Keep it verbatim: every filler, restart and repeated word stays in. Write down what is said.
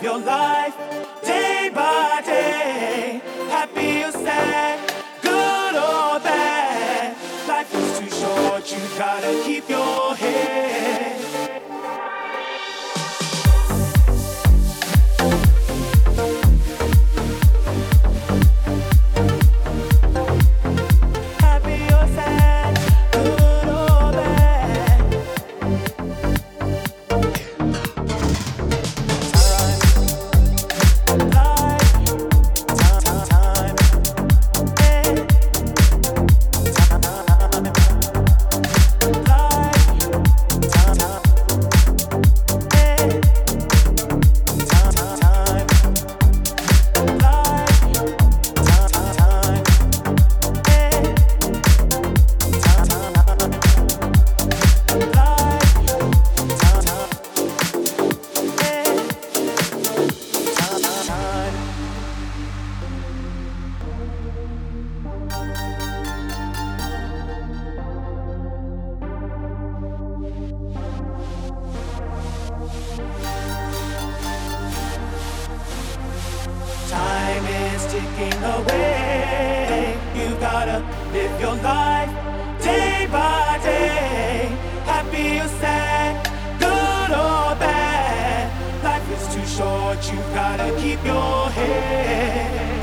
live your life day by day. Happy or sad, good or bad. Life is too short, you gotta keep your head. Time is ticking away. You gotta live your life day by day. Happy or sad, good or bad. Life is too short, you gotta keep your head.